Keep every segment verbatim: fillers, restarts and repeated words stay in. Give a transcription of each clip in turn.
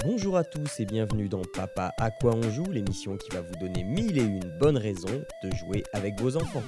Bonjour à tous et bienvenue dans Papa à quoi on joue, l'émission qui va vous donner mille et une bonnes raisons de jouer avec vos enfants.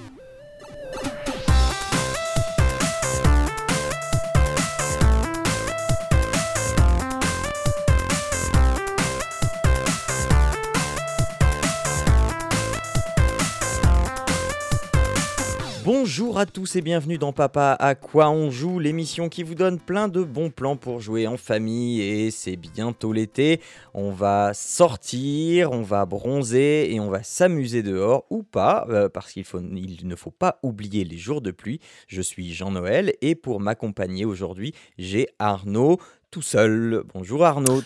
Bonjour à tous et bienvenue dans Papa à quoi on joue, l'émission qui vous donne plein de bons plans pour jouer en famille. Et c'est bientôt l'été, on va sortir, on va bronzer et on va s'amuser dehors ou pas, euh, parce qu'il faut, il ne faut pas oublier les jours de pluie. Je suis Jean-Noël et pour m'accompagner aujourd'hui, j'ai Arnaud tout seul. Bonjour Arnaud.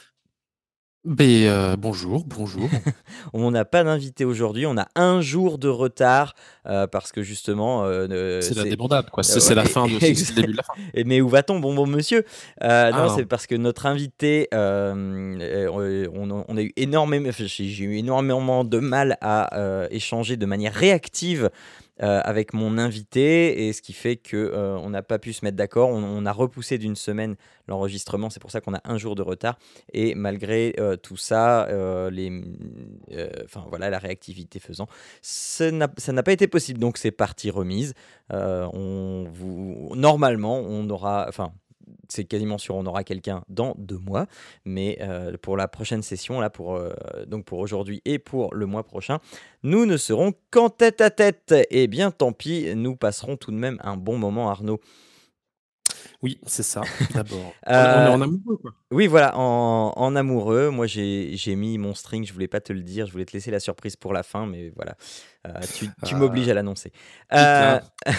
Ben, euh, bonjour, bonjour. On n'a pas d'invité aujourd'hui, on a un jour de retard euh, parce que justement, euh, euh, C'est la c'est débandade, quoi. C'est euh, c'est la ouais, fin de, c'est c'est le début de la fin. Et mais où va-t-on, bon bon monsieur? Euh, Non, Ah, c'est parce que notre invité, euh, euh, on, a- on a eu énormément, enfin, j'ai j'ai eu énormément de mal à euh, échanger de manière réactive euh, avec mon invité, et ce qui fait que euh, on n'a pas pu se mettre d'accord. On, on a repoussé d'une semaine l'enregistrement, c'est pour ça qu'on a un jour de retard. Et malgré euh, tout ça, euh, les, euh, enfin voilà, la réactivité faisant, ça n'a ça n'a pas été possible. Donc c'est partie remise. Euh, on vous, normalement, on aura, enfin, c'est quasiment sûr, on aura quelqu'un dans deux mois, mais euh, pour la prochaine session, là, pour, euh, donc pour aujourd'hui et pour le mois prochain, nous ne serons qu'en tête à tête. Eh bien, tant pis, nous passerons tout de même un bon moment, Arnaud. oui, c'est ça, d'abord. On, est- on est Euh, en amoureux, quoi. oui, voilà, en, en amoureux, moi j'ai j'ai mis mon string, je voulais pas te le dire, je voulais te laisser la surprise pour la fin, mais voilà, euh, tu, tu Euh, m'obliges à l'annoncer. hic, Euh, hein.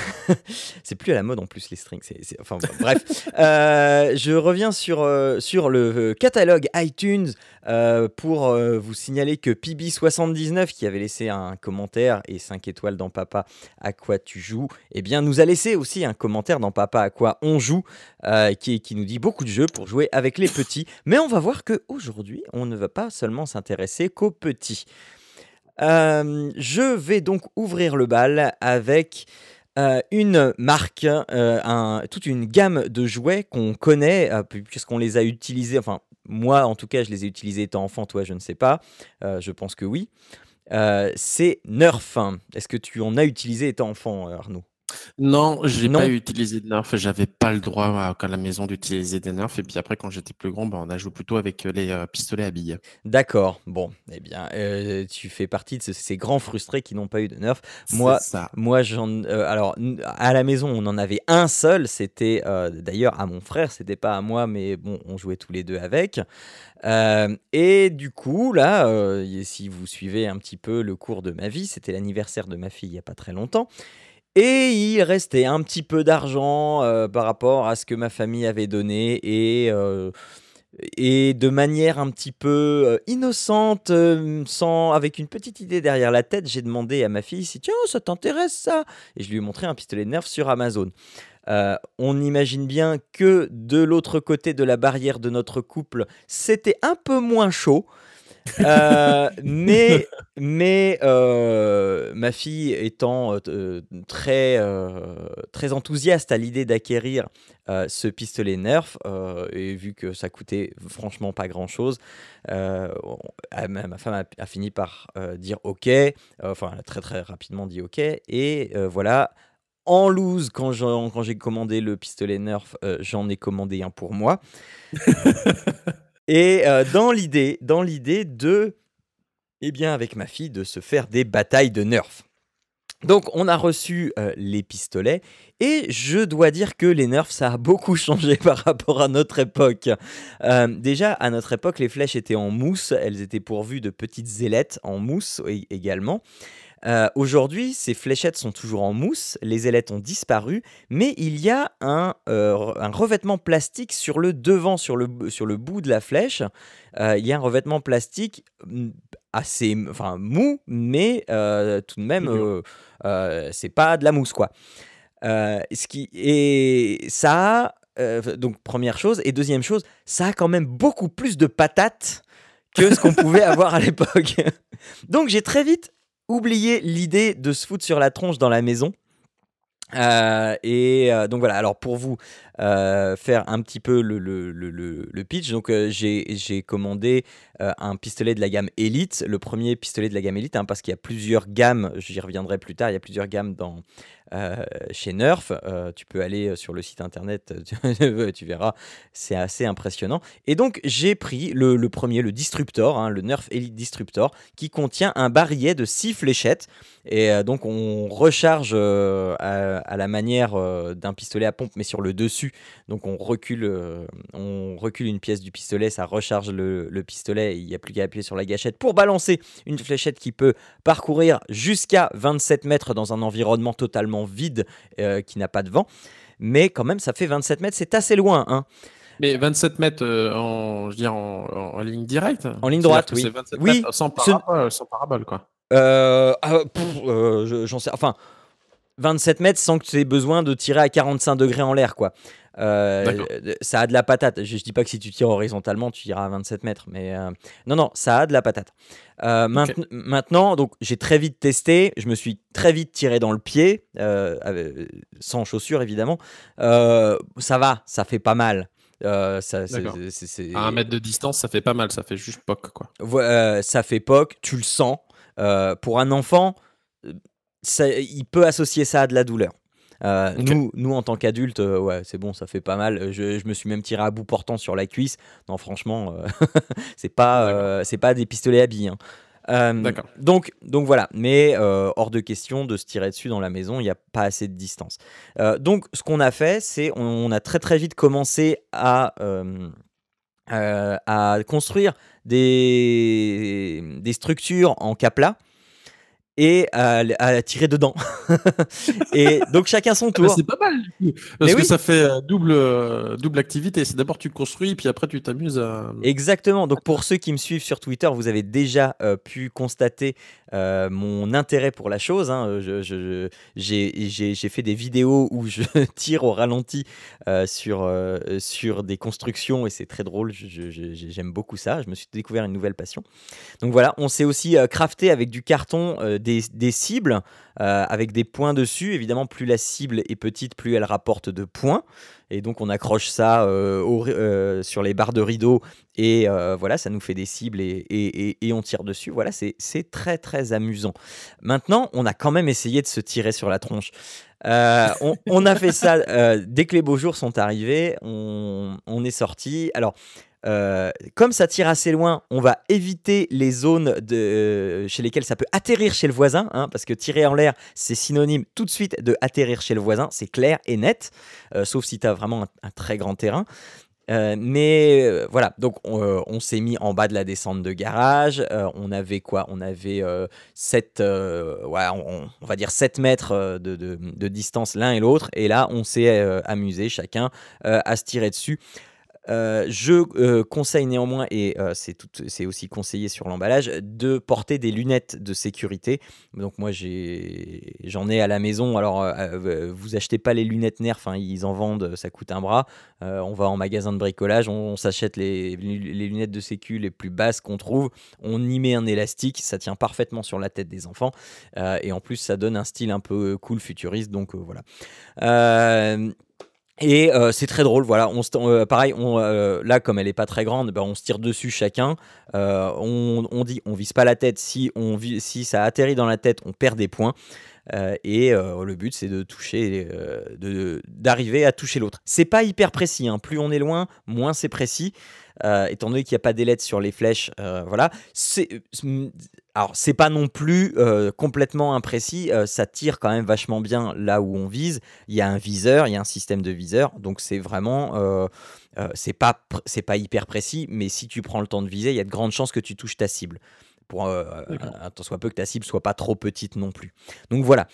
c'est plus à la mode en plus les strings, c'est, c'est- enfin bon, bref. Euh, je reviens sur, euh, sur le euh, catalogue iTunes euh, pour euh, vous signaler que P B soixante-dix-neuf, qui avait laissé un commentaire et cinq étoiles dans Papa à quoi tu joues, eh bien nous a laissé aussi un commentaire dans Papa à quoi on joue, euh, qui, qui nous dit beaucoup de jeux pour jouer avec les petits. Mais on va voir qu'aujourd'hui, on ne va pas seulement s'intéresser qu'aux petits. Euh, je vais donc ouvrir le bal avec euh, une marque, euh, un- toute une gamme de jouets qu'on connaît, euh, puisqu'on les a utilisés, enfin moi en tout cas je les ai utilisés étant enfant, toi je ne sais pas, euh, je pense que oui. Euh, c'est Nerf. Est-ce que tu en as utilisé étant enfant, euh, Arnaud? Non, j'ai pas Non. utilisé de nerfs. J'avais pas le droit à, à la maison d'utiliser des nerfs. Et puis après, quand j'étais plus grand, ben, on a joué plutôt avec euh, les euh, pistolets à billes. D'accord, bon, eh bien, euh, tu fais partie de ce- ces grands frustrés qui n'ont pas eu de Nerf. C'est Moi, ça. moi, j'en, euh, alors, n- à la maison, on en avait un seul. C'était euh, d'ailleurs à mon frère. C'était pas à moi, mais bon, on jouait tous les deux avec. Euh, et du coup, là, euh, y- si vous suivez un petit peu le cours de ma vie, c'était l'anniversaire de ma fille il y a pas très longtemps. Et il restait un petit peu d'argent euh, par rapport à ce que ma famille avait donné, et euh, et de manière un petit peu euh, innocente, euh, sans, avec une petite idée derrière la tête, j'ai demandé à ma fille si tiens, ça t'intéresse ça? Et je lui ai montré un pistolet de Nerf sur Amazon. Euh, on imagine bien que de l'autre côté de la barrière de notre couple, c'était un peu moins chaud. Euh, mais mais euh, ma fille étant euh, euh, très, euh, très enthousiaste à l'idée d'acquérir euh, ce pistolet Nerf, euh, et vu que ça coûtait franchement pas grand-chose, euh, on- ah, ma, ma femme a, a fini par euh, dire OK, euh, enfin elle a très très rapidement dit OK, et euh, voilà. En loose, quand j'en- quand j'ai commandé le pistolet Nerf, euh, j'en ai commandé un pour moi. Et euh, dans l'idée, dans l'idée de eh bien, avec ma fille, de se faire des batailles de Nerf. Donc, on a reçu euh, les pistolets, et je dois dire que les Nerfs, ça a beaucoup changé par rapport à notre époque. Euh, déjà, à notre époque, les flèches étaient en mousse, elles étaient pourvues de petites ailettes en mousse é- également. Euh, Aujourd'hui, ces fléchettes sont toujours en mousse, les ailettes ont disparu, mais il y a un, euh, un revêtement plastique sur le devant, sur le, sur le bout de la flèche. Euh, il y a un revêtement plastique mm, assez enfin, mou, mais euh, tout de même, Plus dur. euh, euh, c'est pas de la mousse, quoi. Euh, ce qui, et ça a, euh, donc première chose, et deuxième chose, ça a quand même beaucoup plus de patates que ce qu'on pouvait avoir à l'époque. Donc j'ai très vite oublié l'idée de se foutre sur la tronche dans la maison. Heu et heu, donc voilà, alors pour vous, heu, faire un petit peu le le le le le pitch, donc heu, j'ai j'ai commandé, heu, un pistolet de la gamme Elite, le premier pistolet de la gamme Elite, hein, parce qu'il y a plusieurs gammes, j'y reviendrai plus tard, il y a plusieurs gammes dans, heu, chez Nerf. Heu, tu peux aller, heu, sur le site internet, tu tu verras, c'est assez impressionnant et donc j'ai pris le le premier, le Disruptor, hein, le Nerf Elite Disruptor, qui contient un barillet de six fléchettes et heu, donc on recharge, heu, à à la manière, heu, d'un pistolet à pompe, mais sur le dessus. Donc on recule, heu, on recule une pièce du pistolet, ça recharge le le pistolet et il n'y a plus qu'à appuyer sur la gâchette pour balancer une fléchette qui peut parcourir jusqu'à vingt-sept mètres dans un environnement totalement vide, heu, qui n'a pas de vent. Mais quand même, ça fait vingt-sept mètres, c'est assez loin, hein. Mais vingt-sept mètres euh, en, je veux dire, en, en- en ligne directe, En ligne c'est-à-dire droite, que c'est oui. vingt-sept Oui, mètres sans ce parabole, sans parabole, quoi. heu, ah, pff, heu, je j'en sais enfin vingt-sept mètres sans que tu aies besoin de tirer à quarante-cinq degrés en l'air, quoi. Euh, D'accord. ça a de la patate. Je, je dis pas que si tu tires horizontalement, tu iras à vingt-sept mètres, mais euh, non, non, ça a de la patate. Euh, Ok. maintenant, maintenant, donc j'ai très vite testé. Je me suis très vite tiré dans le pied, euh, avec- sans chaussures évidemment. Euh, ça va, ça fait pas mal. Euh, ça, c'est, D'accord. c'est- c'est- À un c'est- mètre de distance, ça fait pas mal, ça fait juste poc, quoi. Vo- euh, ça fait poc, tu le sens. Euh, pour un enfant, euh, ça- il peut associer ça à de la douleur. Euh, Ok. nous, nous, en tant qu'adultes, euh, ouais, c'est bon, ça fait pas mal. Euh, Je, je me suis même tiré à bout portant sur la cuisse. Non, franchement, euh, c'est pas, D'accord. euh, c'est pas des pistolets à billes, hein. Euh, D'accord. donc, donc voilà, mais euh, hors de question de se tirer dessus dans la maison, il n'y a pas assez de distance. Euh, donc, ce qu'on a fait, c'est on, on a très très vite commencé à, euh, euh, à construire des, des structures en capla et à, à tirer dedans. Et donc chacun son Ah bah, tour. c'est pas mal, du coup, Mais parce que oui, ça fait euh, double, euh, double activité. C'est d'abord tu construis, puis après tu t'amuses à. exactement. Donc pour ceux qui me suivent sur Twitter, vous avez déjà euh, pu constater euh, mon intérêt pour la chose, hein. Je- je- je- j'ai, j'ai- j'ai fait des vidéos où je tire au ralenti euh, sur, euh, sur des constructions et c'est très drôle. Je- je- je- j'aime beaucoup ça. Je me suis découvert une nouvelle passion. Donc voilà, on s'est aussi euh, crafté avec du carton euh, des, des cibles euh, avec des points dessus. Évidemment, plus la cible est petite, plus elle rapporte de points. Et donc on accroche ça euh, au ri- euh, sur les barres de rideau et euh, voilà, ça nous fait des cibles et, et- et- et on tire dessus. Voilà, c'est c'est très très amusant. Maintenant, on a quand même essayé de se tirer sur la tronche. Euh, on, on a fait ça euh, dès que les beaux jours sont arrivés. On, on est sorti. Alors, euh, comme ça tire assez loin, on va éviter les zones de, euh, chez lesquelles ça peut atterrir chez le voisin, hein, parce que tirer en l'air, c'est synonyme tout de suite de atterrir chez le voisin, c'est clair et net, euh, sauf si tu as vraiment un, un très grand terrain. Euh, mais euh, voilà, donc on, euh, on s'est mis en bas de la descente de garage. Euh, on avait quoi? On avait euh, sept, euh, ouais, on, on va dire sept mètres euh, de, de- de distance l'un et l'autre. Et là, on s'est euh, amusé chacun euh, à se tirer dessus. Euh, je euh, conseille néanmoins, et euh, c'est tout- c'est aussi conseillé sur l'emballage, de porter des lunettes de sécurité. Donc moi j'ai, j'en ai à la maison. Alors euh, euh, vous achetez pas les lunettes Nerf, hein, ils en vendent, ça coûte un bras. Euh, on va en magasin de bricolage, on, on s'achète les, les lunettes de sécu les plus basses qu'on trouve. On y met un élastique, ça tient parfaitement sur la tête des enfants. Euh, et en plus ça donne un style un peu cool futuriste. Donc euh, voilà. Euh, et euh, c'est très drôle, voilà. On se- euh, pareil, on, euh, là, comme elle est pas très grande, ben, on se tire dessus chacun. Euh, on, on dit, on vise pas la tête. Si, on vi- si ça atterrit dans la tête, on perd des points. Euh, et euh, le but, c'est de toucher, euh, de, d'arriver à toucher l'autre. C'est pas hyper précis, hein. Plus on est loin, moins c'est précis. Euh, étant donné qu'il n'y a pas d'ailettes sur les flèches, euh, voilà. C'est, alors, c'est pas non plus euh, complètement imprécis. Euh, ça tire quand même vachement bien là où on vise. Il y a un viseur, il y a un système de viseur. Donc, c'est vraiment. Euh, euh, c'est pas, pr- c'est pas hyper précis, mais si tu prends le temps de viser, il y a de grandes chances que tu touches ta cible. Pour euh, D'accord. un tant soit peu que ta cible soit pas trop petite non plus. Donc voilà.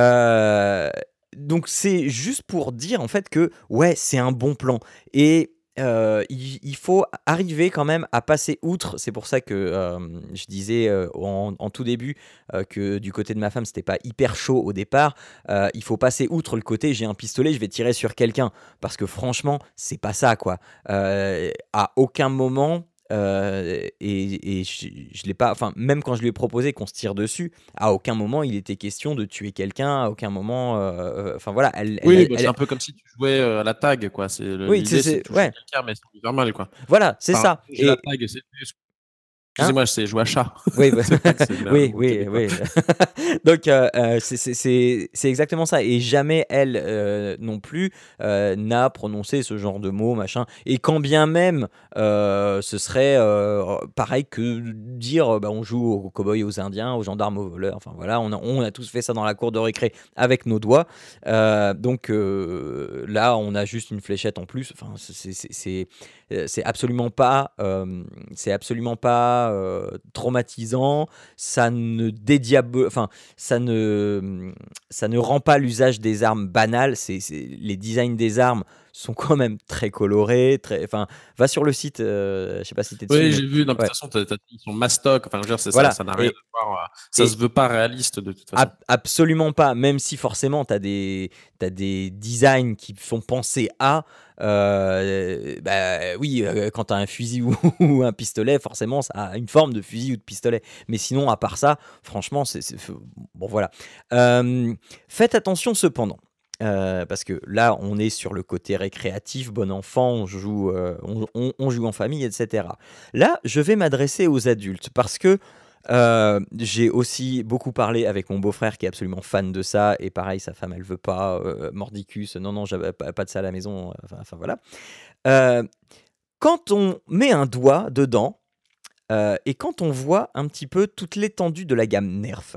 Euh, donc c'est juste pour dire en fait que ouais, c'est un bon plan. Et euh, il, il faut arriver quand même à passer outre. C'est pour ça que euh, je disais euh, en, en tout début euh, que du côté de ma femme, c'était pas hyper chaud au départ. Euh, il faut passer outre le côté j'ai un pistolet, je vais tirer sur quelqu'un. Parce que franchement, c'est pas ça quoi. Euh, à aucun moment euh, et, et je, je l'ai pas. Enfin, même quand je lui ai proposé qu'on se tire dessus, à aucun moment il était question de tuer quelqu'un. À aucun moment. euh, euh, Enfin voilà, elle, elle, Oui, a- bah, c'est elle- un peu comme si tu jouais euh, à la tag, quoi. C'est le- oui, c'est, l'idée, c'est de c'est, toucher ouais, quelqu'un, mais sans lui faire mal, quoi. voilà, c'est Enfin, ça. j'ai la Et tag, c'est hein, excusez-moi, c'est jouer à chat. oui, bah, C'est pas que c'est le oui, mot oui, québécois. oui. Donc, euh, euh, c'est c'est- c'est- c'est exactement ça. Et jamais elle euh, non plus euh, n'a prononcé ce genre de mots, machin. Et quand bien même euh, ce serait euh, pareil que dire euh, bah, on joue aux cow-boys, aux indiens, aux gendarmes, aux voleurs. Enfin voilà, on a, on a tous fait ça dans la cour de récré avec nos doigts. Euh, donc euh, là, on a juste une fléchette en plus. Enfin, c'est c'est- c'est- euh, c'est absolument pas, euh, c'est absolument pas euh, traumatisant. Ça ne dédiable, enfin, ça ne, ça ne rend pas l'usage des armes banal. C'est, c'est- les designs des armes sont quand même très colorés, très, enfin, va sur le site. Euh, je sais pas si t'es dessus, Oui, mais j'ai vu. Non, mais de toute ouais, façon, t'as- t'as- ils sont mastoc. Enfin, je veux dire, c'est ça, voilà. ça n'a rien Et, à voir. euh, Ça se et veut pas réaliste de toute façon. Ab- absolument pas, même si forcément tu as des, t'as des designs qui font penser à. Euh, bah oui, euh, quand tu as un fusil ou, ou un pistolet, forcément ça a une forme de fusil ou de pistolet. Mais sinon, à part ça, franchement, c'est. c'est- bon, voilà. Euh, faites attention cependant. euh, parce que là, on est sur le côté récréatif, bon enfant, on joue, euh, on, on- on joue en famille, et cetera. Là, je vais m'adresser aux adultes parce que euh, j'ai aussi beaucoup parlé avec mon beau-frère qui est absolument fan de ça. Et pareil, sa femme, elle veut pas. euh, mordicus, non, non, j'avais pas, pas de ça à la maison. Enfin, enfin, voilà. Euh, quand on met un doigt dedans euh, et quand on voit un petit peu toute l'étendue de la gamme Nerf,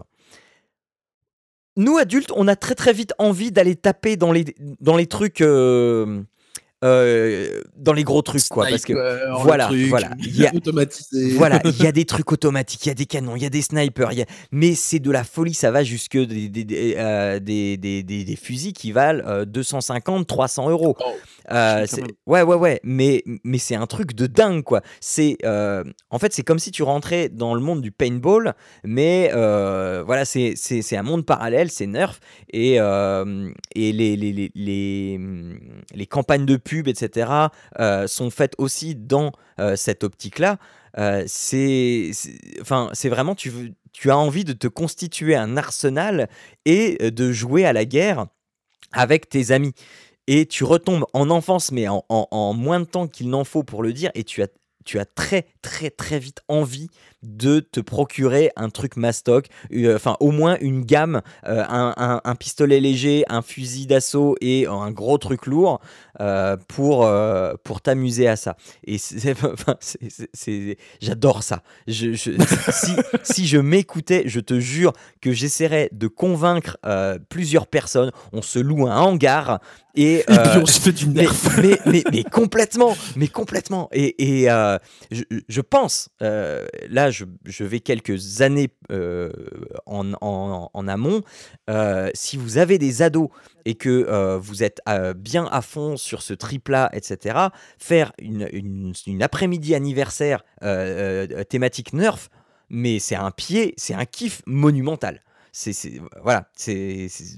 nous adultes, on a très très vite envie d'aller taper dans les, dans les trucs. euh, euh, dans les gros trucs, quoi. Parce que Sniper, le voilà, truc voilà. Il y a, automatisé. Voilà, il y a des trucs automatiques, il y a des canons, il y a des snipers, il y a- mais c'est de la folie, ça va jusque des, des, des, euh, des- des- des- des fusils qui valent euh, deux cent cinquante, trois cents euros. Oh, Euh, chier quand c'est- même. ouais, ouais, ouais, mais, mais c'est un truc de dingue, quoi. C'est, euh, en fait, c'est comme si tu rentrais dans le monde du paintball, mais euh, voilà, c'est, c'est, c'est un monde parallèle, c'est Nerf, et, euh, et les, les, les, les, les campagnes de pub, et cetera, euh, sont faites aussi dans euh, cette optique-là. Euh, c'est, c'est- enfin, c'est vraiment, tu, veux, tu as envie de te constituer un arsenal et euh, de jouer à la guerre avec tes amis. Et tu retombes en enfance, mais en, en- en moins de temps qu'il n'en faut pour le dire, et tu as, tu as très, très, très vite envie de te procurer un truc mastoc, euh, enfin au moins une gamme, euh, un, un- un pistolet léger, un fusil d'assaut et un gros truc lourd euh, pour, euh, pour t'amuser à ça. Et c'est, enfin, c'est- c'est- c'est- j'adore ça. Je, je- si, si je m'écoutais, je te jure que j'essaierais de convaincre euh, plusieurs personnes. On se loue un hangar et, Et puis euh, on se fait du mais, nerf. mais, mais, mais complètement, mais complètement. Et, et, euh, je, je pense, euh, là, je, je vais quelques années euh, en, en, en amont. Euh, si vous avez des ados et que euh, vous êtes euh, bien à fond sur ce trip-là, et cetera, faire une, une, une après-midi anniversaire euh, euh, thématique Nerf, mais c'est un pied, c'est un kiff monumental. C'est, c'est- voilà, c'est, c'est-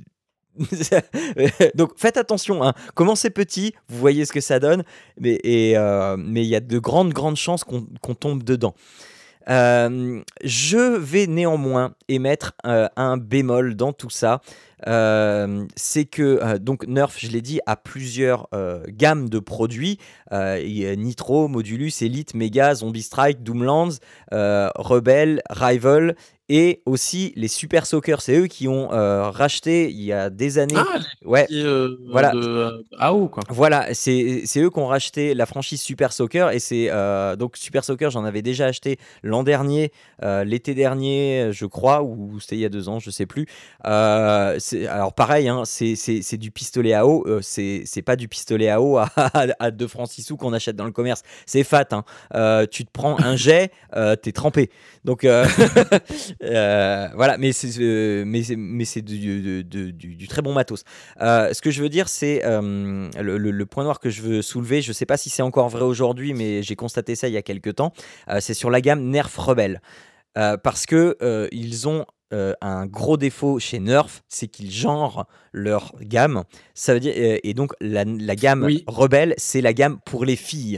donc faites attention, hein. Commencez petit, vous voyez ce que ça donne, mais et, euh, mais il y a de grandes grandes chances qu'on qu'on tombe dedans. Euh, je vais néanmoins émettre euh, un bémol dans tout ça. Euh, c'est que euh, donc Nerf, je l'ai dit, a plusieurs euh, gammes de produits. Euh, il y a Nitro, Modulus, Elite, Mega, Zombie Strike, Doomlands, euh, Rebel, Rival. Et aussi les Super Soccer, c'est eux qui ont euh, racheté il y a des années. Ah, Ouais, les euh, voilà, de euh, A O, quoi. voilà, c'est c'est eux qui ont racheté la franchise Super Soccer et c'est euh, donc Super Soccer, j'en avais déjà acheté l'an dernier, euh, l'été dernier, je crois, ou c'était il y a deux ans, je sais plus. Euh, c'est- alors pareil, hein, c'est c'est- c'est du pistolet à eau, euh, c'est c'est pas du pistolet à eau à, à deux francs six sous qu'on achète dans le commerce, c'est fat. Hein. Euh, tu te prends un jet, euh, t'es trempé. Donc euh, euh, voilà, mais c'est euh, mais c'est mais c'est du, du, du- du- du très bon matos. Euh, ce que je veux dire, c'est euh, le, le- le point noir que je veux soulever. Je ne sais pas si c'est encore vrai aujourd'hui, mais j'ai constaté ça il y a quelques temps. Euh, c'est sur la gamme Nerf Rebelle. Euh, parce que euh, ils ont euh, un gros défaut chez Nerf, c'est qu'ils genrent leur gamme. Ça veut dire, euh, et donc la, la gamme Oui. Rebelle, c'est la gamme pour les filles.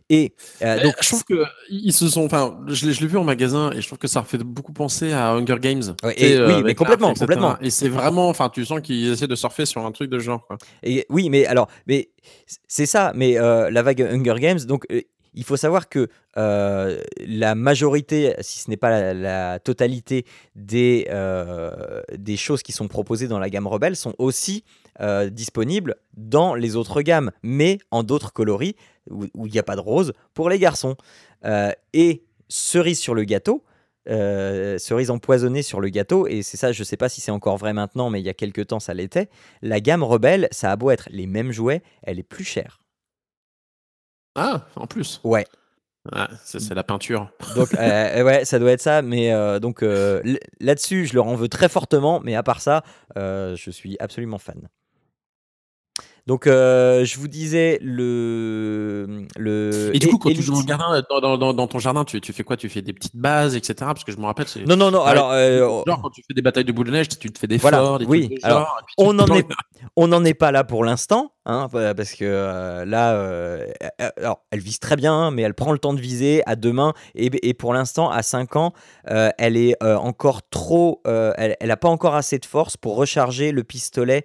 Et euh, Eh, donc, je trouve que ils se sont, enfin, je l'ai, je l'ai vu en magasin et je trouve que ça fait beaucoup penser à Hunger Games, ouais, tu sais, et, euh, oui, mais avec l'arc, complètement, et cetera. complètement. Et c'est vraiment, enfin, tu sens qu'ils essaient de surfer sur un truc de ce genre, quoi. Et oui, mais alors, mais c- c'est ça. Mais euh, la vague Hunger Games, donc euh, il faut savoir que euh, la majorité, si ce n'est pas la, la totalité des euh, des choses qui sont proposées dans la gamme Rebelle sont aussi euh, disponibles dans les autres gammes, mais en d'autres coloris où où il n'y a pas de rose pour les garçons. Euh, et cerise sur le gâteau. euh, cerise empoisonnée sur le gâteau, et c'est ça, je sais pas si c'est encore vrai maintenant, mais il y a quelques temps ça l'était. La gamme Rebelle, ça a beau être les mêmes jouets, elle est plus chère. Ah, en plus. Ouais. Ouais, c'est c'est la peinture. Donc, euh, ouais, ça doit être ça. Mais euh, donc euh, l- là-dessus, je leur en veux très fortement. Mais à part ça, euh, je suis absolument fan. Donc, euh, je vous disais le le Et du coup, E- quand tu joues dans le Elite. jardin, dans, dans- dans- dans ton jardin, tu, tu fais quoi? Tu fais des petites bases, et cetera. Parce que je me rappelle, c'est Non, non, non. pareil. Alors, euh, Genre, quand tu fais des batailles de boules de neige, tu te fais des voilà, forts, des trucs oui. de Alors, genre, et puis tu on te n'en planques. est, on n'en est pas là pour l'instant, hein, pa- parce que euh, là, euh, euh, alors, elle vise très bien, hein, mais elle prend le temps de viser à deux mains, et, et pour l'instant, à cinq ans, euh, elle est euh, encore trop, euh, elle, elle a pas encore assez de force pour recharger le pistolet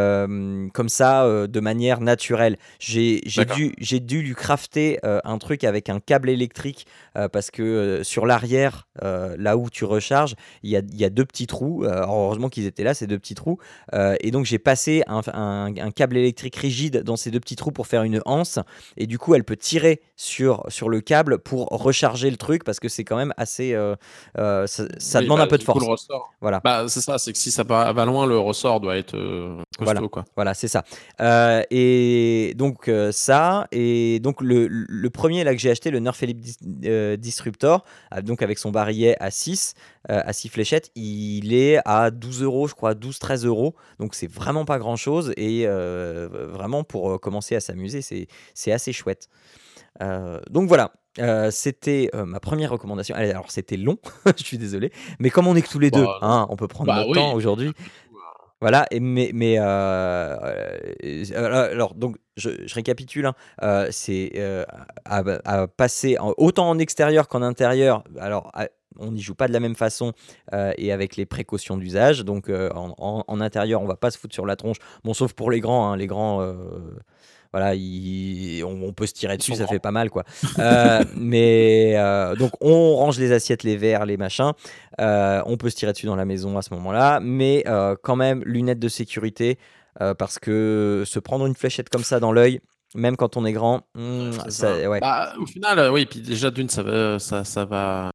euh, comme ça, euh, de manière naturelle. J'ai, j'ai D'accord. dû, j'ai dû lui crafter euh, un truc avec un câble électrique euh, parce que euh, sur l'arrière, euh, là où tu recharges, il y a, il y a deux petits trous. Euh, alors heureusement qu'ils étaient là, ces deux petits trous. Euh, et donc j'ai passé un, un- un câble électrique rigide dans ces deux petits trous pour faire une anse. Et du coup, elle peut tirer sur, sur le câble pour recharger le truc parce que c'est quand même assez. euh, euh, ça, ça Oui, demande un bah, peu de du coup, le force. ressort. Voilà. Bah, c'est ça, c'est que si ça va, va loin, le ressort doit être euh, Voilà, costaud, quoi. voilà, c'est ça. Euh, et donc euh, ça, et donc le, le premier là que j'ai acheté, le Nerf Elite Dis- euh, Disruptor, euh, donc avec son barillet à six, euh, à six fléchettes, il est à douze euros, je crois, douze treize euros. Donc c'est vraiment pas grand chose, et euh, vraiment pour euh, commencer à s'amuser, c'est c'est assez chouette. Euh, donc voilà. Euh, c'était euh, ma première recommandation. Allez, alors c'était long, je suis désolé, mais comme on est que tous les deux, Bah, non. hein, on peut prendre Bah notre oui, temps et puis aujourd'hui. après tout, euh, Voilà, et mais, mais euh, euh, alors, alors, donc je, je récapitule, hein, euh, c'est euh, à, à passer en- autant en extérieur qu'en intérieur. Alors, à- on n'y joue pas de la même façon euh, et avec les précautions d'usage. Donc, euh, en, en- en intérieur, on va pas se foutre sur la tronche. Bon, sauf pour les grands, hein, les grands. euh, voilà, ils- on, on peut se tirer ils dessus, sont ça fait grands. pas mal, quoi. Euh, mais euh, donc, on range les assiettes, les verres, les machins. Euh, on peut se tirer dessus dans la maison à ce moment-là, mais euh, quand même, lunettes de sécurité, euh, parce que se prendre une fléchette comme ça dans l'œil, même quand on est grand, Ouais, hmm, c'est ça. ça, ouais. Bah, au final, euh, oui, puis déjà d'une, ça va, ça, ça va.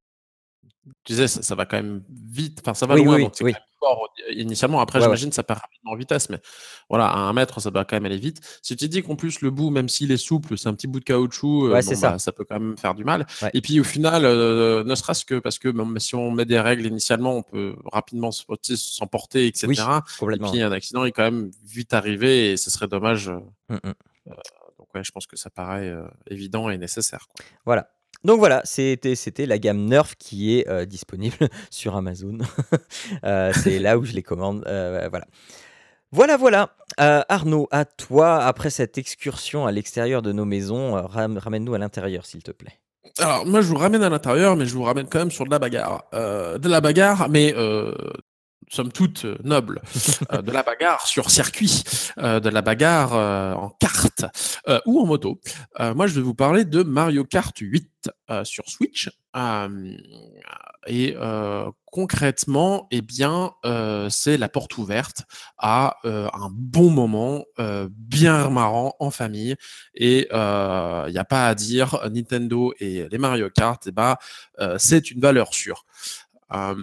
Tu disais, ça, ça va quand même vite, enfin ça va Oui, oui, loin, oui, donc c'est quand oui. même fort au- initialement. Après, Ouais, ouais. j'imagine ça perd rapidement en vitesse, mais voilà, à un mètre, ça doit quand même aller vite. Si tu dis qu'en plus le bout, même s'il est souple, c'est un petit bout de caoutchouc, euh, Ouais, c'est bon ça. bah ça peut quand même faire du mal. Ouais. Et puis au final, euh, ne serait-ce que parce que même si on met des règles initialement, on peut rapidement se- tu sais, s'emporter, Oui, et cetera. Et complètement. puis un accident est quand même vite arrivé et ce serait dommage. euh, Mm, mm. Donc ouais, je pense que ça paraît euh, évident et nécessaire, quoi. Voilà. Donc voilà, c'était c'était la gamme Nerf qui est euh, disponible sur Amazon. Euh, c'est là où je les commande. Euh, voilà. Voilà, voilà. Euh, Arnaud, à toi, après cette excursion à l'extérieur de nos maisons, euh, ram- ramène-nous à l'intérieur, s'il te plaît. Alors, moi, je vous ramène à l'intérieur, mais je vous ramène quand même sur de la bagarre. Euh, de la bagarre, mais euh, somme toute euh, noble. Euh, de la bagarre sur circuit, euh, de la bagarre euh, en carte euh, ou en moto. Euh, moi, je vais vous parler de Mario Kart huit euh, sur Switch. Euh, et euh, concrètement, eh bien, euh, c'est la porte ouverte à euh, un bon moment euh, bien marrant en famille. Et il euh, n'y a pas à dire, Nintendo et les Mario Kart, eh ben, euh, c'est une valeur sûre. Euh,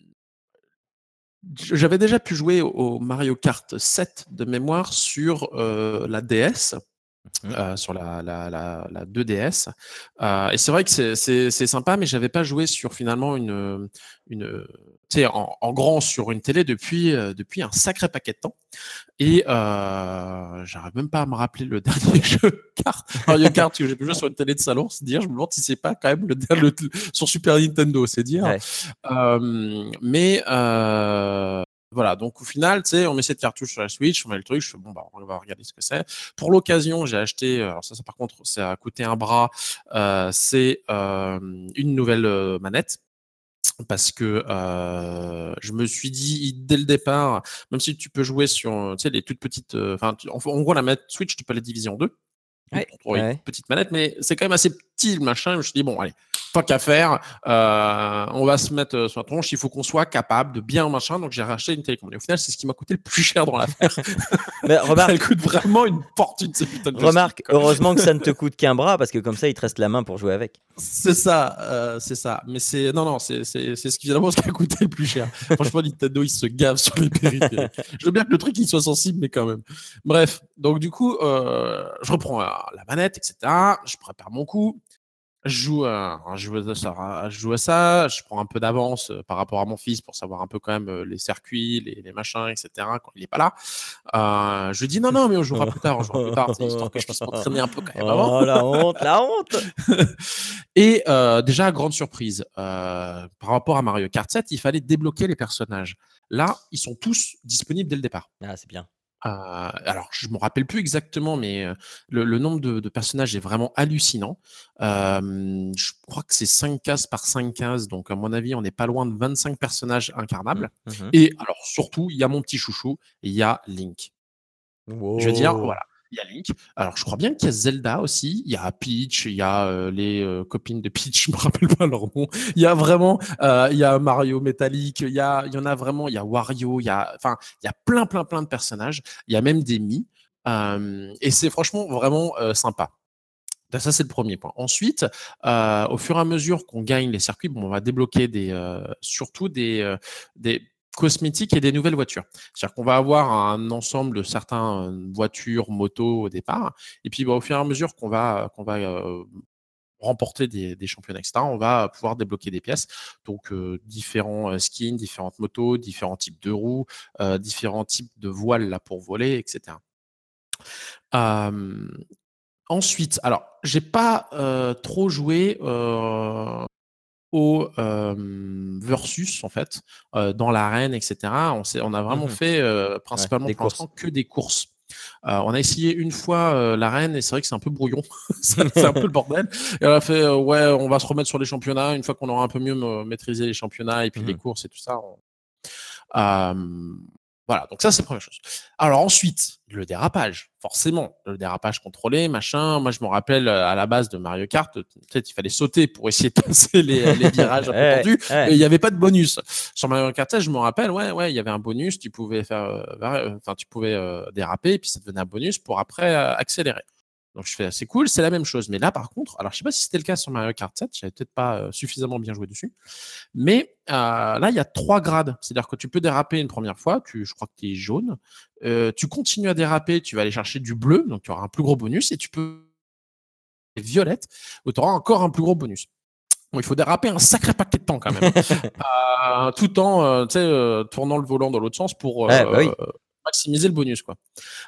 J'avais déjà pu jouer au Mario Kart sept de mémoire sur euh, la D S, Mhm. euh, sur la, la, la, la deux D S. Euh, et c'est vrai que c'est, c'est, c'est sympa, mais j'avais pas joué sur finalement une, une tu sais, en, en grand sur une télé depuis, euh, depuis un sacré paquet de temps. Et euh, j'arrive même pas à me rappeler le dernier jeu Kart, Mario Kart que j'ai pu jouer sur une télé de salon. C'est dire, je me demande si c'est pas quand même le, le, le sur Super Nintendo, c'est dire. Ouais. Euh, mais euh, voilà, donc au final, tu sais, on met cette cartouche sur la Switch, on met le truc, je fais bon, bah, on va regarder ce que c'est. Pour l'occasion, j'ai acheté, alors ça, ça par contre, ça a coûté un bras, euh, c'est euh, une nouvelle euh, manette. Parce que euh, je me suis dit dès le départ, même si tu peux jouer sur, tu sais, les toutes petites, enfin, euh, en, en gros, la manette Switch, tu peux la diviser en deux. Ouais, Pour trouver une ouais. petite manette, mais c'est quand même assez petit le machin. Je me suis dit, bon, allez, pas qu'à faire, euh, on va se mettre sur la tronche, il faut qu'on soit capable de bien machin. Donc j'ai racheté une télécommande. Et au final, c'est ce qui m'a coûté le plus cher dans l'affaire. Mais remarque, Elle coûte vraiment une fortune, ces putains de remarque, joystick, quoi. heureusement que ça ne te coûte qu'un bras, parce que comme ça, il te reste la main pour jouer avec. C'est ça, euh, c'est ça. Mais c'est non, non, c'est c'est c'est ce qui finalement ce qui a coûté le plus cher. Franchement, Nintendo, il se gave sur les périphériques. Je veux bien que le truc il soit sensible, mais quand même. Bref, donc du coup, euh, je reprends euh, la manette, et cetera. Je prépare mon coup. Je joue, à, je, joue à ça, je joue à ça, je prends un peu d'avance euh, par rapport à mon fils pour savoir un peu quand même euh, les circuits, les, les machins, et cetera quand il est pas là. Euh, je lui dis non, non, mais on jouera plus tard, on jouera plus tard, histoire que je puisse m'entraîner un peu quand même avant. Oh, la honte, la honte. Et euh, déjà, grande surprise, euh, par rapport à Mario Kart sept, il fallait débloquer les personnages. Là, ils sont tous disponibles dès le départ. Ah, c'est bien. Euh, alors, je me rappelle plus exactement, mais euh, le, le nombre de, de personnages est vraiment hallucinant. Euh, je crois que c'est cinq cases par cinq cases, donc à mon avis, on n'est pas loin de vingt-cinq personnages incarnables. Mmh, mmh. Et alors, surtout, il y a mon petit chouchou, il y a Link. Je veux dire, Wow. voilà. Il y a Link. Alors, je crois bien qu'il y a Zelda aussi. Il y a Peach. Il y a euh, les euh, copines de Peach. Je me rappelle pas leur nom. Il y a vraiment, euh, il y a Mario Métallique. Il y a, il y en a vraiment. Il y a Wario. Il y a, enfin, il y a plein, plein, plein de personnages. Il y a même des Mi. Euh, et c'est franchement vraiment euh, sympa. Ça, c'est le premier point. Ensuite, euh, au fur et à mesure qu'on gagne les circuits, bon, on va débloquer des, euh, surtout des, euh, des cosmétiques et des nouvelles voitures. C'est-à-dire qu'on va avoir un ensemble de certaines voitures, motos au départ. Et puis, bah, au fur et à mesure qu'on va, qu'on va euh, remporter des, des championnats, et cetera, on va pouvoir débloquer des pièces. Donc, euh, différents euh, skins, différentes motos, différents types de roues, euh, différents types de voiles là, pour voler, et cetera. Euh, Ensuite, alors, j'ai pas euh, trop joué euh, au euh, versus en fait euh, dans l'arène, et cetera. On, s'est- on a vraiment Mmh. fait euh, Ouais, principalement des pour l'instant courses. que des courses. Euh, on a essayé une fois euh, l'arène et c'est vrai que c'est un peu brouillon, c'est c'est un peu le bordel. Et on a fait euh, ouais, on va se remettre sur les championnats une fois qu'on aura un peu mieux euh, maîtrisé les championnats et puis les Mmh. courses et tout ça. on- euh, voilà, donc ça c'est la première chose. Alors ensuite, le dérapage, forcément, le dérapage contrôlé, machin. Moi je me rappelle euh, à la base de Mario Kart, peut-être il fallait sauter pour essayer de passer les, les virages un peu Ouais, tendus, ouais. mais il n'y avait pas de bonus. Sur Mario Kart sept, je me rappelle, ouais, ouais, il y avait un bonus, tu pouvais faire, euh, euh, enfin tu pouvais euh, déraper, et puis ça te donnait un bonus pour après euh, accélérer. Donc je fais c'est cool, c'est la même chose. Mais là par contre, alors je sais pas si c'était le cas sur Mario Kart sept, j'avais peut-être pas euh, suffisamment bien joué dessus. Mais euh, là, il y a trois grades. C'est-à-dire que tu peux déraper une première fois, tu, je crois que tu es jaune. Euh, tu continues à déraper, tu vas aller chercher du bleu, donc tu auras un plus gros bonus. Et tu peux violette, où tu auras encore un plus gros bonus. Bon, il faut déraper un sacré paquet de temps quand même, hein. Euh, tout en euh, euh, tournant le volant dans l'autre sens pour Ouais, bah euh, oui. maximiser le bonus, quoi.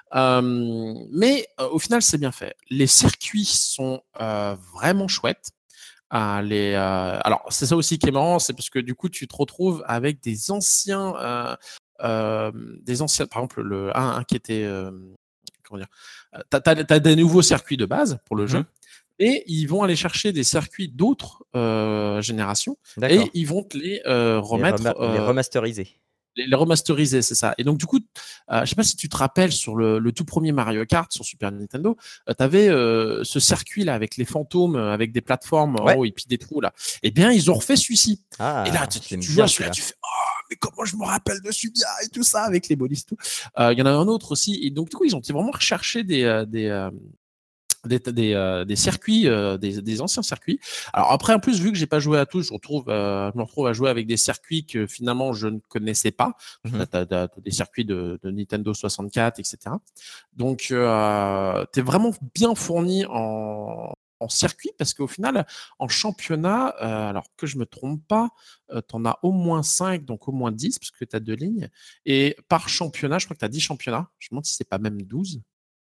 Euh, mais euh, au final, c'est bien fait. Les circuits sont euh, vraiment chouettes. Ah, les, euh, alors, c'est ça aussi qui est marrant, c'est parce que du coup, tu te retrouves avec des anciens, euh, euh, des anciens, par exemple, le un, un qui était, euh, comment dire, euh, t'as, t'as, t'as des nouveaux circuits de base pour le Mmh. jeu, et ils vont aller chercher des circuits d'autres euh, générations, et D'accord. ils vont te les euh, Les rema remettre les euh, remasteriser. les, les remasteriser, c'est ça. Et donc, du coup, euh, je sais pas si tu te rappelles sur le, le tout premier Mario Kart sur Super Nintendo, euh, tu avais euh, ce circuit-là avec les fantômes, euh, avec des plateformes en Ouais. haut et puis des trous là. Eh bien, ils ont refait celui-ci. Et là, Ah, tu, je tu, l'aime tu joues bien à celui-là, celui-là. tu fais oh, mais comment je me rappelle de celui-là et tout ça avec les bonus et tout. Euh, Il y en a un autre aussi. Et donc, du coup, ils ont vraiment recherché des, euh, des, euh, des, des, euh, des circuits, euh, des, des anciens circuits. Alors après, en plus, vu que j'ai pas joué à tous, je, retrouve, euh, je me retrouve à jouer avec des circuits que finalement je ne connaissais pas. Mmh. Tu as, des circuits de, de Nintendo soixante-quatre, et cetera. Donc, euh, tu es vraiment bien fourni en, en circuit parce qu'au final, en championnat, euh, alors que je me trompe pas, euh, tu en as au moins cinq, donc au moins dix, parce que tu as deux lignes. Et par championnat, je crois que tu as dix championnats. Je me demande si c'est pas même douze.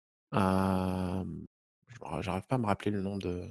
Euh, J'arrive pas à me rappeler le nom de.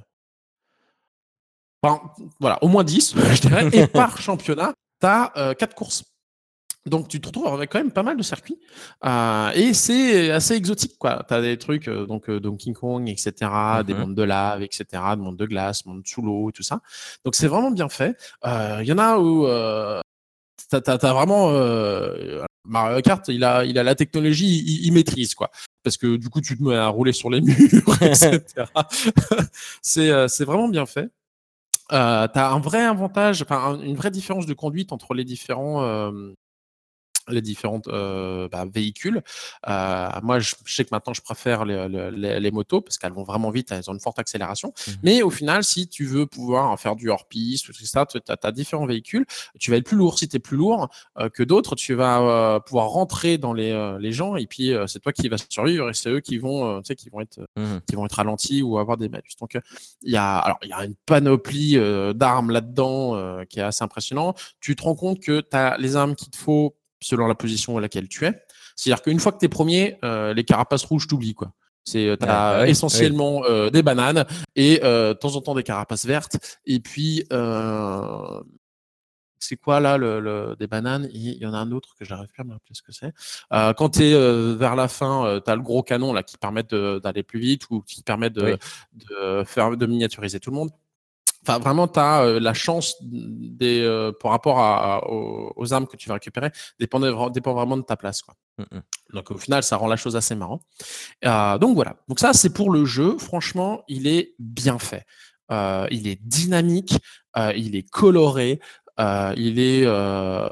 Enfin, voilà, au moins dix, je dirais. Et par championnat, tu as quatre courses. Donc tu te retrouves avec quand même pas mal de circuits, heu et c'est assez exotique, quoi. Tu as des trucs, heu, donc heu, Donkey Kong et cetera, des Mmh. mondes de lave et cetera, des mondes de glace, mondes sous l'eau, tout ça. Donc c'est vraiment bien fait. Heu, il y en a où, heu, tu as tu as tu as vraiment, heu, Mario Kart, il a il a la technologie, il il maîtrise, quoi. Parce que du coup, tu te mets à rouler sur les murs et cetera. C'est, heu, c'est vraiment bien fait. Heu, tu as un vrai avantage, enfin un une vraie différence de conduite entre les différents, hem les différentes euh, bah, véhicules. Euh, moi, je, je sais que maintenant, je préfère les, les, les- les motos parce qu'elles vont vraiment vite, elles ont une forte accélération. Mmh. Mais au final, si tu veux pouvoir faire du hors-piste, tout ça, tu as, différents véhicules. Tu vas être plus lourd. Si tu es plus lourd euh, que d'autres, tu vas euh, pouvoir rentrer dans les, euh, les gens et puis euh, c'est toi qui vas survivre et c'est eux qui vont, euh, tu sais, qui vont être, Mmh. qui vont être ralentis ou avoir des malus. Donc, euh, il y a, alors, il y a une panoplie euh, d'armes là-dedans euh, qui est assez impressionnant. Tu te rends compte que tu as les armes qu'il te faut selon la position à laquelle tu es. C'est-à-dire qu'une fois que tu es premier, euh, les carapaces rouges t'oublient, quoi. C'est, tu Ouais, bah, as oui, oui. essentiellement euh, des bananes et euh, de temps en temps des carapaces vertes. Et puis, euh, c'est quoi là, le, le- des bananes? Il y en a un autre que j'arrive plus à me rappeler ce que c'est. Euh, quand tu es euh, vers la fin, euh, tu as le gros canon là qui permet de- d'aller plus vite ou qui permet de, Oui. de faire de miniaturiser tout le monde. Enfin, vraiment, tu as euh, la chance des, euh, par rapport à, à- aux, aux armes que tu vas récupérer, dépend, de- dépend vraiment de ta place, quoi. Mmh mh. Donc, au final, ça rend la chose assez marrant. Euh, donc, voilà. Donc, ça, c'est pour le jeu. Franchement, il est bien fait. Euh, il est dynamique, euh, il est coloré, euh, il est euh,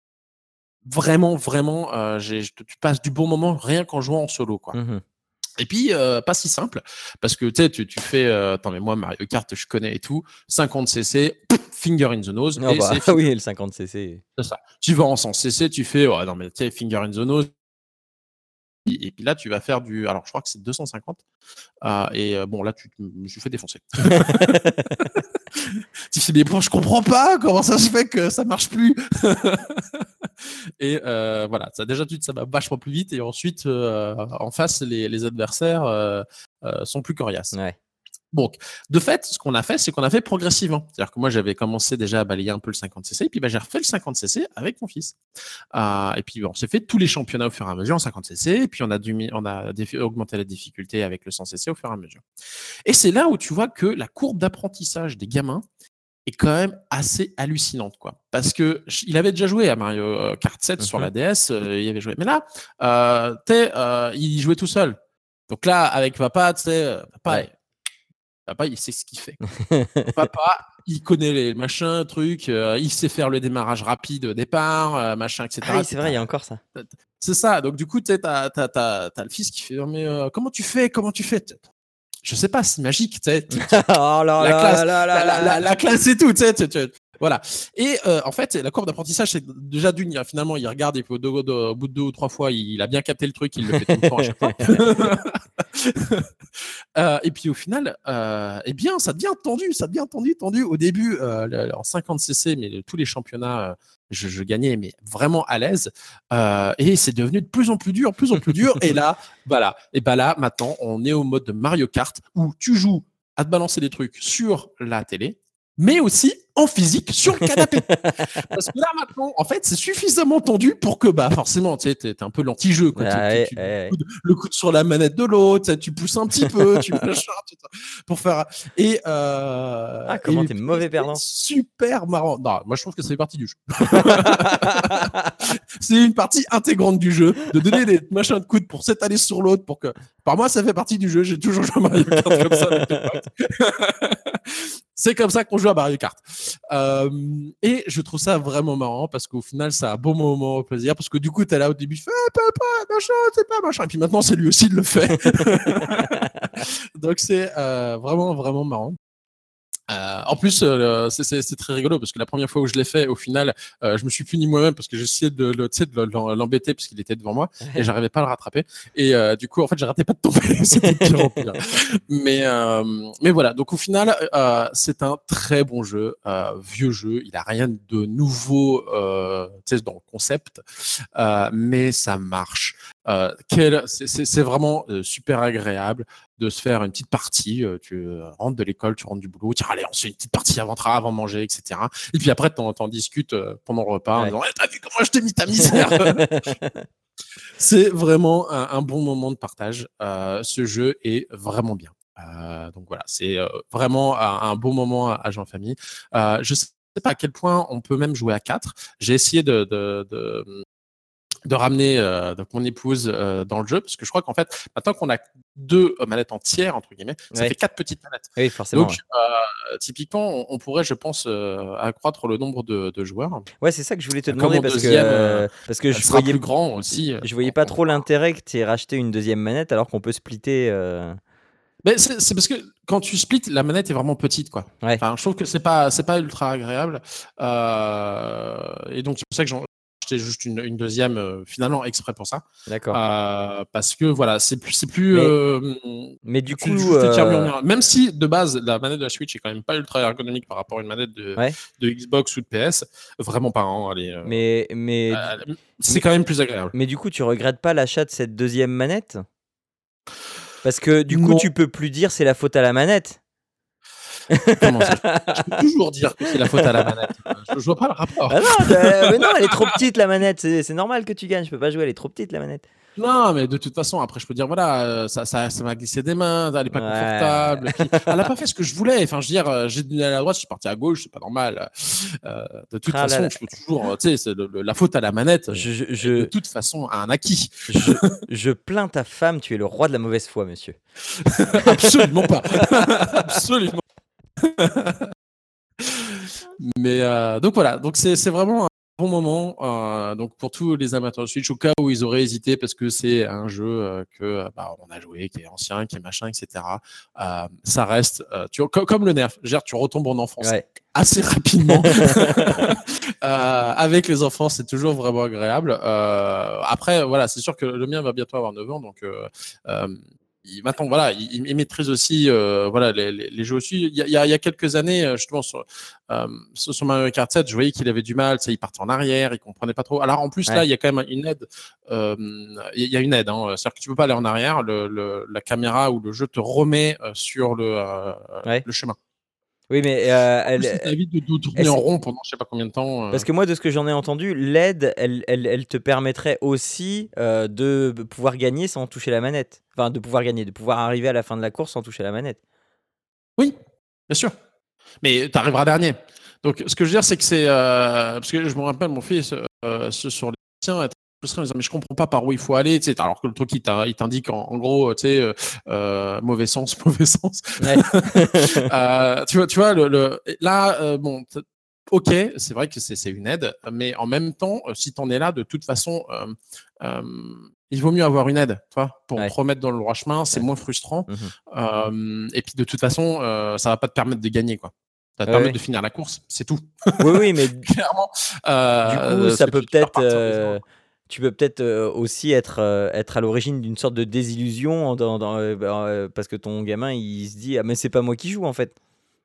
vraiment, vraiment, euh, j'ai- je te- tu passes du bon moment rien qu'en jouant en solo, quoi. Mmh. Et puis, euh, pas si simple, parce que tu sais, tu, tu fais, euh, attends, mais moi, Mario Kart, je connais et tout, cinquante cc, pff, finger in the nose, Ah et bah, c'est fini. oui, le cinquante cc. C'est ça. Tu vas en cent cc, tu fais, oh, non, mais tu sais, finger in the nose, et puis là, tu vas faire du, alors je crois que c'est deux cent cinquante, euh, et euh, bon, là, tu, je me suis fait défoncer. Tu fais, mais bon, je comprends pas comment ça se fait que ça marche plus. Et euh, voilà, ça déjà, ça va vachement plus vite, et ensuite, euh, en face, les, les adversaires euh, euh, sont plus coriaces. Ouais. Donc, de fait, ce qu'on a fait, c'est qu'on a fait progressivement. C'est-à-dire que moi, j'avais commencé déjà à balayer un peu le cinquante cc, et puis bah, j'ai refait le cinquante cc avec mon fils. Euh, et puis, bon, on s'est fait tous les championnats au fur et à mesure en cinquante cc, et puis on a, dû, on a augmenté la difficulté avec le cent cc au fur et à mesure. Et c'est là où tu vois que la courbe d'apprentissage des gamins est quand même assez hallucinante, quoi. Parce que il avait déjà joué à Mario Kart sept sur Mmh. la D S, euh, il avait joué. Mais là, euh, euh, il jouait tout seul. Donc là, avec papa, tu sais, papa, Ouais. papa, il sait ce qu'il fait. Donc, papa, il connaît les machins, trucs, euh, il sait faire le démarrage rapide au départ, euh, machin, Ah et cetera. oui, c'est vrai, il y a encore ça. C'est ça. Donc, du coup, tu sais, t'as, t'as, t'as, t'as le fils qui fait, oh, mais euh, comment tu fais? Comment tu fais? Je sais pas, c'est magique, tu sais. Oh là La classe, là là la, là la, la, là! la classe et tout, tu sais. Tu, tu, voilà. Et euh, en fait, la courbe d'apprentissage, c'est déjà d'une, il- finalement, il regarde et puis au, deux- au bout de deux ou trois fois, il, il a bien capté le truc, il le fait tout le temps à chaque fois. Euh, et puis au final, euh, eh bien, ça devient tendu, ça devient tendu, tendu. Au début, euh, le- en cinquante cc, mais le- tous les championnats, euh, je, je gagnais, mais vraiment à l'aise. Euh, et c'est devenu de plus en plus dur, plus en plus dur. Et là, voilà. Et ben là, maintenant, on est au mode de Mario Kart où tu joues à te balancer des trucs sur la télé, mais aussi en physique sur le canapé. Parce que là, maintenant, en fait, c'est suffisamment tendu pour que, bah, forcément, tu sais, t'es t'es un peu l'anti-jeu, quoi. Tu, Ah tu, ouais, tu, le, ouais, coude, le coude sur la manette de l'autre, tu pousses un petit peu, tu machin, tu, pour faire. Et, euh, ah, comment et t'es puis, mauvais c'est perdant. super marrant. Non, moi, je trouve que ça fait partie du jeu. C'est une partie intégrante du jeu, de donner des machins de coude pour s'étaler sur l'autre, pour que. Par moi, ça fait partie du jeu. J'ai toujours joué à Mario Kart comme ça avec les potes. C'est comme ça qu'on joue à Mario Kart. Euh, et je trouve ça vraiment marrant parce qu'au final, c'est un bon moment au plaisir. Parce que du coup, t'es là au début, tu fais ah, papa, machin, c'est pas machin. Et puis maintenant, c'est lui aussi de le fait. Donc, c'est euh, vraiment, vraiment marrant. Euh, en plus, euh, c'est, c'est, c'est très rigolo parce que la première fois où je l'ai fait, au final, euh, je me suis puni moi-même parce que j'essayais de, le, tu sais, de l'embêter parce qu'il était devant moi et Ouais. j'arrivais pas à le rattraper. Et euh, du coup, en fait, j'arrêtais pas de tomber. C'était de pire en pire. Mais, euh, mais voilà. Donc, au final, euh, c'est un très bon jeu, euh, vieux jeu. Il a rien de nouveau, euh, tu sais, dans le concept, euh, mais ça marche. Heu, quel c'est c'est c'est vraiment, heu, super agréable de se faire une petite partie, heu, tu, heu, rentres de l'école, tu rentres du boulot, tiens allez on se fait une petite partie avant tra avant de manger et cetera et puis après tu en tu en discutes, heu, pendant le repas en Ouais. disant: «Eh tu as vu comment je t'ai mis ta misère?» C'est vraiment un un bon moment de partage, heu, ce jeu est vraiment bien. Heu, donc voilà, c'est, heu, vraiment un un bon moment à à jouer en famille. Heu, je sais pas à quel point on peut même jouer à quatre. J'ai essayé de de de, mmh, de ramener, heu, donc mon épouse, heu, dans le jeu parce que je crois qu'en fait, maintenant qu'on a deux manettes «entières» entre guillemets, ça fait Ouais. quatre petites manettes. Oui, forcément, Donc ouais. heu, typiquement, on on pourrait, je pense, heu, accroître le nombre de de joueurs. Ouais, c'est ça que je voulais te Comme demander au parce deuxième, heu, que parce que elle je sera voyais plus p grand aussi, heu, je voyais on pas on trop fera l'intérêt que tu aies racheté une deuxième manette alors qu'on peut splitter, heu Beh, c'est c'est parce que quand tu splits, la manette est vraiment petite, quoi. Ouais. Enfin, je trouve que c'est pas c'est pas ultra agréable, heu et donc c'est pour ça que j'en j'ai acheté juste une une deuxième, heu, finalement exprès pour ça, D'accord. heu, parce que voilà, c'est plus c'est plus, Mais hem, mais du tu coup, juste étires heu murmure. Même si de base, la manette de la Switch est quand même pas ultra ergonomique par rapport à une manette de Ouais. de Xbox ou de P S, vraiment pas, hein, elle est, heu, Mais mais du elle c'est mais quand même plus agréable. mais du coup, tu regrettes pas l'achat de cette deuxième manette? Parce que du coup, Non. tu peux plus dire: «C'est la faute à la manette». Comment ça? Je peux toujours dire que c'est la faute à la manette, heu, je je vois pas le rapport. Bah non, de mais non, elle est trop petite la manette, c'est c'est normal que tu gagnes, je peux pas jouer, elle est trop petite la manette. Non, mais de toute façon, après je peux dire voilà, heu, ça ça ça m'a glissé des mains, elle est pas Ouais, confortable, puis ouais. elle a pas fait ce que je voulais. Enfin, je veux dire, heu, j'ai dû aller à droite, je suis parti à gauche, c'est pas normal, heu heu, de toute Tra la façon, la je peux toujours, heu, tu sais, c'est le le la faute à la manette, heu, Je je est de je toute façon un acquis. je je plains ta femme, tu es le roi de la mauvaise foi, monsieur. Absolument pas, absolument. Mais heu, donc voilà, donc c'est c'est vraiment un bon moment, heu, donc pour tous les amateurs de Switch, au cas où ils auraient hésité parce que c'est un jeu, heu, que, bah, on a joué, qui est ancien, qui est machin et cetera, heu, ça reste, heu, tu vois, co comme le nerf, je veux dire, tu retombes en enfance Ouais. assez rapidement. Heu, avec les enfants, c'est toujours vraiment agréable. Heu, après voilà, c'est sûr que le mien va bientôt avoir neuf ans, donc heu, hem, il maintenant voilà, il il maîtrise aussi, heu, voilà les les les jeux aussi. Il y a il y a il y a quelques années, heu, justement sur, hem, sur sur Mario Kart sept, je voyais qu'il avait du mal, tu sais, il partait en arrière, il comprenait pas trop. Alors en plus là, Ouais. il y a quand même une aide, hem, il y a il y a une aide, hein, c'est-à-dire que tu peux pas aller en arrière, le le la caméra ou le jeu te remet, heu, sur le, heu, Ouais. le chemin. Oui, mais heu, En plus, elle, ça heu, t'évite de de elle tourner en c'est rond pendant je sais pas combien de temps, parce heu que moi, de ce que j'en ai entendu, l'aide, elle elle elle te permettrait aussi, heu, de b pouvoir gagner sans toucher la manette. Enfin, de pouvoir gagner, de pouvoir arriver à la fin de la course sans toucher la manette. Oui, bien sûr, mais tu arriveras dernier. Donc ce que je veux dire, c'est que c'est, heu, parce que je me rappelle mon fils, heu, ce sur les tiens être frustré en disant: «Mais je comprends pas par où il faut aller», tu sais? Alors que le truc il t'in il t'indique en en gros, tu sais, heu heu, mauvais sens, mauvais sens. Ouais. Heu, tu vois tu vois le le là, heu, bon, t OK, c'est vrai que c'est c'est une aide, mais en même temps, heu, si tu en es là, de toute façon, hem hem, il vaut mieux avoir une aide, tu vois? Pour te Ouais. remettre dans le droit chemin, c'est Ouais. moins frustrant, Mmh mh. hem et puis de toute façon, heu, ça va pas te permettre de gagner, quoi. Ça va te Ouais, permettre de ouais. finir la course, c'est tout. Oui, oui, mais d Clairement, du coup, heu, parce ça que peut tu tu vas peut-être, repartir de zéro. heu, tu peux peut-être, heu, aussi être, heu, être à l'origine d'une sorte de désillusion dans dans, heu, ben, heu, parce que ton gamin, il se dit: «Ah mais c'est pas moi qui joue, en fait».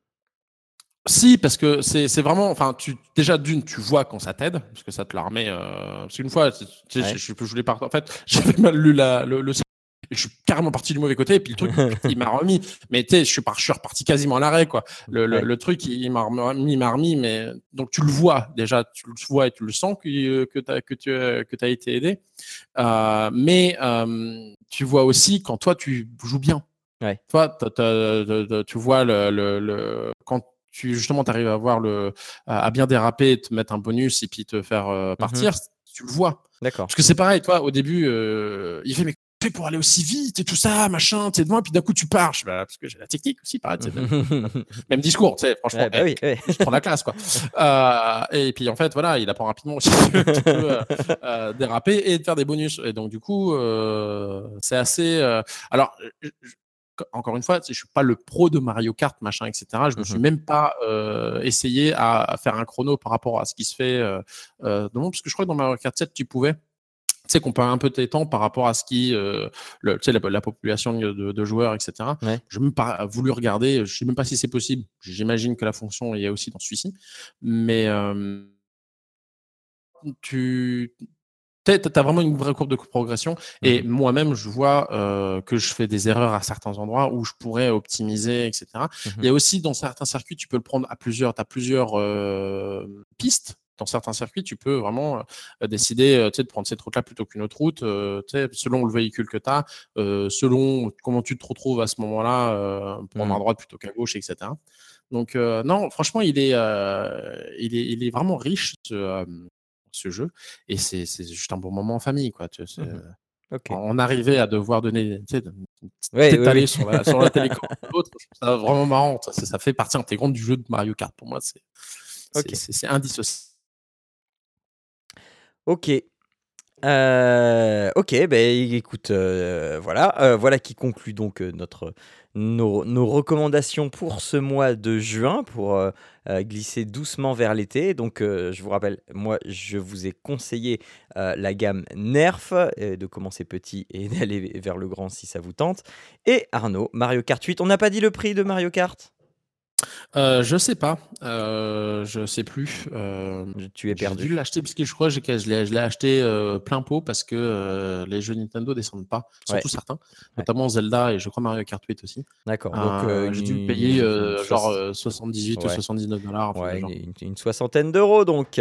Si, parce que c'est c'est vraiment enfin, tu déjà d'une, tu vois quand ça t'aide, parce que ça te la remet, heu, parce qu'une fois, tu sais, je Ouais. je je voulais pas en fait, j'avais mal lu la le le et je suis carrément parti du mauvais côté et puis le truc, il m'a remis. Mais tu sais, je suis par je suis reparti quasiment à l'arrêt, quoi. Le le Ouais. le truc, il m'a remis il m'a remis, mais donc tu le vois déjà, tu le vois et tu le sens qui, heu, que tu as que tu, heu, que tu as été aidé. Heu, mais hem, tu vois aussi quand toi tu joues bien. Ouais. Toi, tu as tu as de de tu vois le le le quand tu justement, tu arrives à voir le à à bien déraper et te mettre un bonus et puis te faire, heu, Mmh mh. partir, tu le vois. D'accord. Parce que c'est pareil, toi, au début, heu, il fait: «Mais comment tu fais pour aller aussi vite et tout ça, machin, tu es devant et puis d'un coup tu pars». Je fais: «Bah, parce que j'ai la technique aussi, pareil, tu sais, même même même discours, tu sais, franchement, Ouais, bah, eh, oui, oui. je prends la classe, quoi». Heu et puis en fait, voilà, il apprend rapidement aussi que tu peux, heu heu, déraper et te faire des bonus et donc du coup, heu, c'est assez, heu alors, j j co encore une fois, tu sais, je suis pas le pro de Mario Kart, machin et cetera. Je me Mmh suis mh. même pas, heu, essayé à à faire un chrono par rapport à ce qui se fait, heu heu, dans le monde, parce que je crois que dans Mario Kart sept, tu pouvais. Tu sais, comparer un peu tes temps par rapport à ce qui, heu, le tu sais, la la population de de joueurs et cetera. Ouais. J'ai même pas voulu regarder, je sais même pas si c'est possible. J'imagine que la fonction y est aussi dans celui-ci, mais hem tu Tu as vraiment une vraie courbe de progression. Et Mmh. moi-même, je vois euh, que je fais des erreurs à certains endroits où je pourrais optimiser, et cetera. Mmh. Il y a aussi, dans certains circuits, tu peux le prendre à plusieurs, tu as plusieurs euh, pistes. Dans certains circuits, tu peux vraiment euh, décider euh, de prendre cette route-là plutôt qu'une autre route, euh, selon le véhicule que tu as, euh, selon comment tu te retrouves à ce moment-là, euh, prendre Mmh. à droite plutôt qu'à gauche, et cetera. Donc, euh, non, franchement, il est, euh, il est, il est vraiment riche, ce, euh, ce jeu. Et c'est c'est juste un bon moment en famille, quoi. Tu sais, Mmh. OK. on arrivait à devoir donner, tu sais, une petite Ouais, oui, étalée oui. sur la, sur la télécommande de l'autre. Je trouve ça vraiment marrant. Ça, ça fait partie intégrante du jeu de Mario Kart. Pour moi, c'est c'est OK. c'est- c'est indissociable. OK. Heu, OK, beh, écoute, heu, voilà, heu, voilà qui conclut donc, heu, notre nos nos recommandations pour ce mois de juin pour, heu heu, glisser doucement vers l'été. Donc, heu, je vous rappelle, moi, je vous ai conseillé, heu, la gamme Nerf, heu, de commencer petit et d'aller vers le grand si ça vous tente. Et Arnaud, Mario Kart huit. On n'a pas dit le prix de Mario Kart? Euh, je sais pas, euh, je sais plus. Euh, Je Tu es j'ai dû perdu. l'acheter parce que je crois que j'ai- je l'ai je l'ai acheté euh, plein pot parce que euh, les jeux Nintendo descendent pas, Ouais, surtout certains, ouais. notamment Zelda et je crois Mario Kart huit aussi. D'accord, donc, heu, Euh, une j'ai dû le payer une une euh, genre soix euh, soixante-dix-huit ou ouais. soixante-dix-neuf dollars, un truc de Ouais, une genre. une une soixantaine d'euros donc.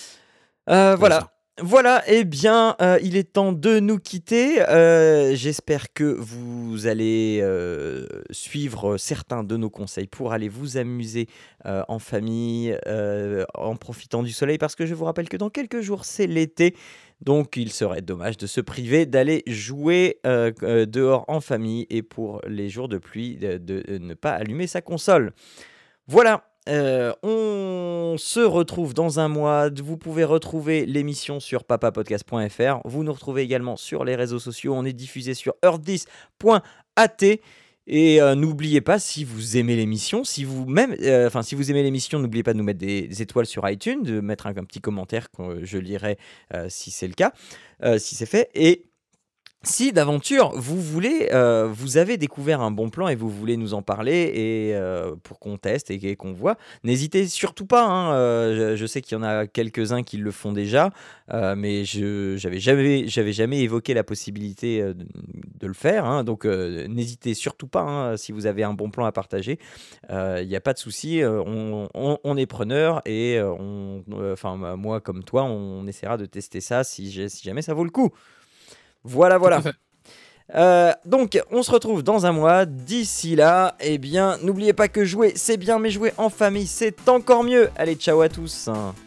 Heu, C'est voilà. ça. Voilà, eh bien, heu, il est temps de nous quitter. Heu, j'espère que vous allez, heu, suivre certains de nos conseils pour aller vous amuser, heu, en famille, heu, en profitant du soleil. Parce que je vous rappelle que dans quelques jours, c'est l'été, donc il serait dommage de se priver d'aller jouer, heu, q heu, dehors en famille et pour les jours de pluie, de de ne pas allumer sa console. Voilà, heu, on se retrouve dans un mois. Vous pouvez retrouver l'émission sur papapodcast point f r. Vous nous retrouvez également sur les réseaux sociaux. On est diffusé sur heure dix point a t et heu, n'oubliez pas, si vous aimez l'émission, si vous même, heu, enfin, si vous aimez l'émission, n'oubliez pas de nous mettre des des étoiles sur iTunes, de mettre un un petit commentaire que je lirai, heu, si c'est le cas, heu, si c'est fait. Et si d'aventure vous voulez, heu, vous avez découvert un bon plan et vous voulez nous en parler et heu, pour qu'on teste et et qu'on voit, n'hésitez surtout pas, hein, heu, je je sais qu'il y en a quelques-uns qui le font déjà, heu, mais je j'avais jamais j'avais jamais évoqué la possibilité, heu, de de le faire, hein, donc, heu, n'hésitez surtout pas, hein, si vous avez un bon plan à partager, heu, il y a pas de souci, heu, on on on est preneur et heu, on enfin, moi comme toi, on essaiera de tester ça si j'ai si jamais ça vaut le coup. Voilà, Tout à voilà. fait. Heu, donc on se retrouve dans un mois. D'ici là, eh bien, n'oubliez pas que jouer, c'est bien, mais jouer en famille, c'est encore mieux. Allez, ciao à tous.